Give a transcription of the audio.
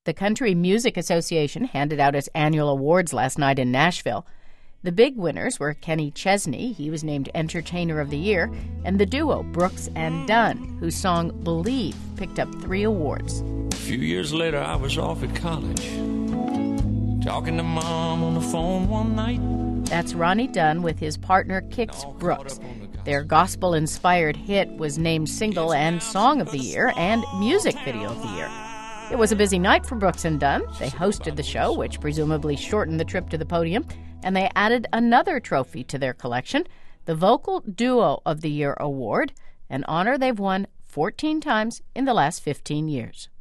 The Country Music Association handed out its annual awards last night in Nashville. The big winners were Kenny Chesney, he was named Entertainer of the Year, and the duo Brooks and Dunn, whose song Believe picked up 3 awards. A few years later, I was off at college, talking to Mom on the phone one night. That's Ronnie Dunn with his partner Kix Brooks. Their gospel-inspired hit was named Single and Song of the Year and Music Video of the Year. It was a busy night for Brooks and Dunn. They hosted the show, which presumably shortened the trip to the podium, and they added another trophy to their collection, the Vocal Duo of the Year award, an honor they've won 14 times in the last 15 years.